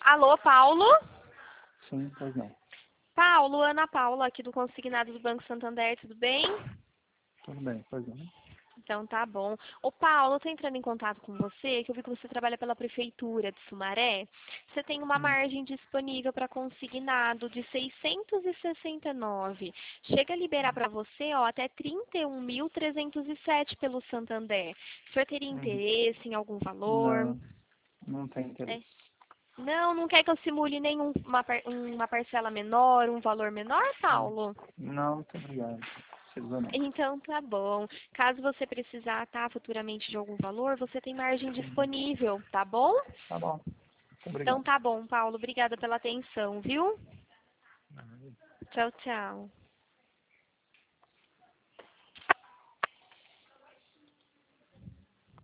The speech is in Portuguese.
Alô, Paulo? Sim, pois não. Paulo, Ana Paula, aqui do Consignado do Banco Santander, tudo bem? Tudo bem, pois não. Então tá bom. Ô Paulo, eu tô entrando em contato com você, que eu vi que você trabalha pela Prefeitura de Sumaré. Você tem uma Hum. margem disponível para consignado de 669. Chega a liberar para você, ó, até 31.307 pelo Santander. O senhor teria Uhum. interesse em algum valor? Não, não tem É. interesse. Não, não quer que eu simule uma parcela menor, um valor menor, Hum. Paulo? Não, muito obrigado. Precisa não. Então tá bom. Caso você precisar, tá, futuramente de algum valor, você tem margem Uhum. disponível, tá bom? Tá bom. Muito Então obrigado. tá bom, Paulo. Obrigada pela atenção, viu? Tchau, tchau.